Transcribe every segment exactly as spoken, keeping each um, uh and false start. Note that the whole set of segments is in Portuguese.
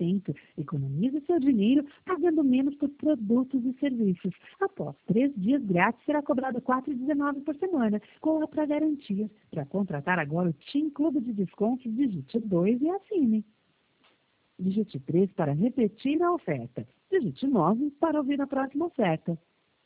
cento. Economize seu dinheiro pagando menos por produtos e serviços. Após três dias grátis, será cobrado quatro reais e dezenove centavos por semana, com outra garantia. Para contratar agora o TIM Clube de Descontos, digite dois e assine. Digite três para repetir a oferta. Digite nove para ouvir a próxima oferta.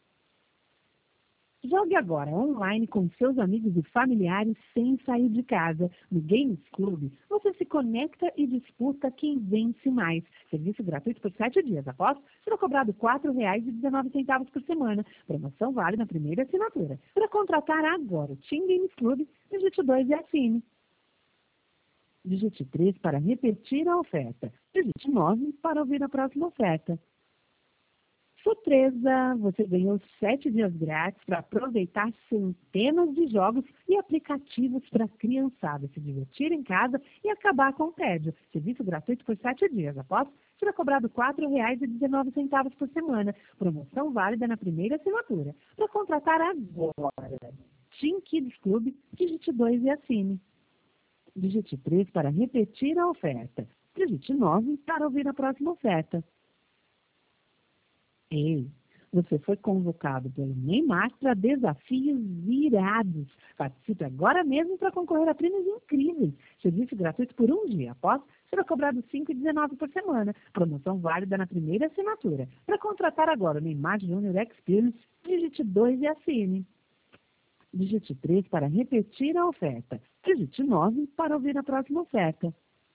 Jogue agora online com seus amigos e familiares sem sair de casa. No Games Club, você se conecta e disputa quem vence mais. Serviço gratuito por sete dias. Após, será cobrado quatro reais e dezenove centavos por semana. Promoção vale na primeira assinatura. Para contratar agora o TIM Games Club, digite dois e assine. Digite três para repetir a oferta. Digite nove para ouvir a próxima oferta. Surpresa! Você ganhou sete dias grátis para aproveitar centenas de jogos e aplicativos para a criançada se divertir em casa e acabar com o tédio. Serviço gratuito por sete dias. Após, será cobrado quatro reais e dezenove centavos por semana. Promoção válida na primeira assinatura. Para contratar agora, TIM Kids Club, digite dois e assine. Digite três para repetir a oferta. Digite nove para ouvir a próxima oferta. Ei, você foi convocado pelo Neymar para desafios irados. Participe agora mesmo para concorrer a prêmios incríveis. Serviço gratuito por um dia. Após, será cobrado cinco reais e dezenove centavos por semana. Promoção válida na primeira assinatura. Para contratar agora o Neymar Júnior Experience, digite dois e assine. Digite três para repetir a oferta. Digite nove para ouvir a próxima oferta.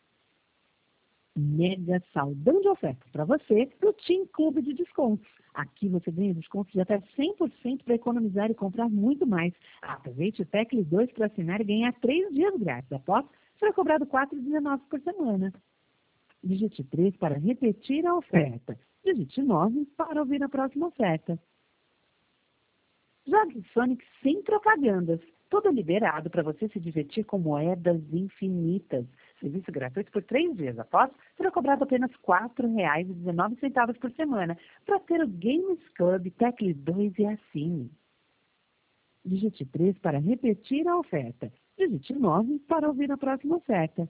Mega saldão de ofertas para você no TIM Clube de Descontos. Aqui você ganha descontos de até cem por cento para economizar e comprar muito mais. Aproveite o Teclis dois para assinar e ganhar três dias grátis. Após, será cobrado quatro reais e dezenove centavos por semana. Digite três para repetir a oferta. Digite nove para ouvir a próxima oferta. Jogue Sonic sem propagandas. Tudo liberado para você se divertir com moedas infinitas. Serviço gratuito por três dias. Após, será cobrado apenas quatro reais e dezenove centavos por semana para ter o Games Club Teclis dois e assine. Digite três para repetir a oferta. Digite nove para ouvir a próxima oferta.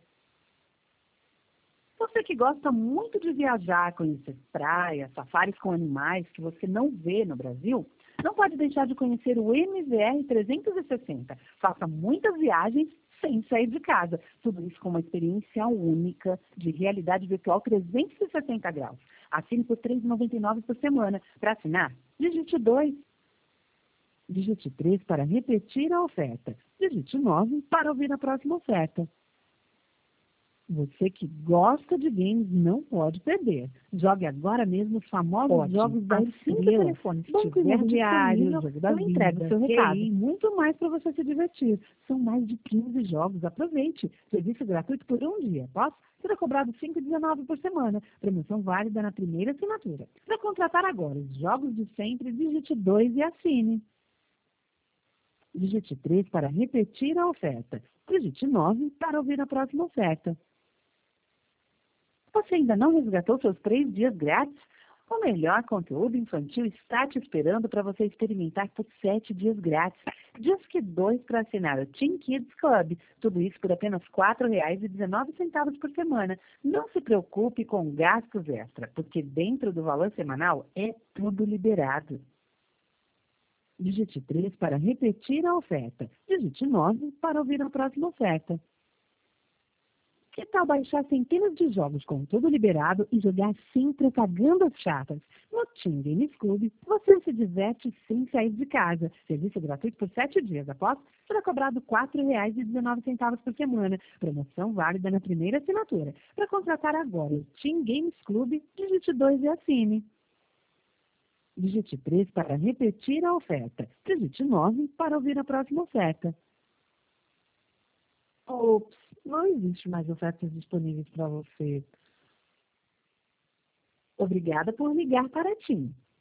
Você que gosta muito de viajar, conhecer praias, safaris com animais que você não vê no Brasil, não pode deixar de conhecer o M V R trezentos e sessenta. Faça muitas viagens sem sair de casa. Tudo isso com uma experiência única de realidade virtual trezentos e sessenta graus. Assine por três reais e noventa e nove centavos por semana. Para assinar, digite dois. Digite três para repetir a oferta. Digite nove para ouvir a próxima oferta. Você que gosta de games não pode perder. Jogue agora mesmo os famosos Ótimo. jogos da Assim que o Estrela, telefone Banco estiver Imobiliário, disponível, Jogo da eu entrego Vida, o seu recado. Q I, muito mais para você se divertir. São mais de quinze jogos. Aproveite. Serviço gratuito por um dia. Após, será cobrado cinco reais e dezenove centavos por semana. Promoção válida na primeira assinatura. Para contratar agora os jogos de sempre, digite dois e assine. Digite três para repetir a oferta. Digite nove para ouvir a próxima oferta. Você ainda não resgatou seus três dias grátis? O melhor conteúdo infantil está te esperando para você experimentar por sete dias grátis. Disque dois para assinar o TIM Kids Club. Tudo isso por apenas quatro reais e dezenove centavos por semana. Não se preocupe com gastos extra, porque dentro do valor semanal é tudo liberado. Digite três para repetir a oferta. Digite nove para ouvir a próxima oferta. Que tal baixar centenas de jogos com tudo liberado e jogar sem propagandas chatas? No TIM Games Club, você se diverte sem sair de casa. Serviço gratuito por sete dias. Após, será cobrado quatro reais e dezenove centavos por semana. Promoção válida na primeira assinatura. Para contratar agora o TIM Games Club, digite dois e assine. Digite três para repetir a oferta. Digite nove para ouvir a próxima oferta. Ops, não existe mais ofertas disponíveis para você. Obrigada por ligar para a TIM.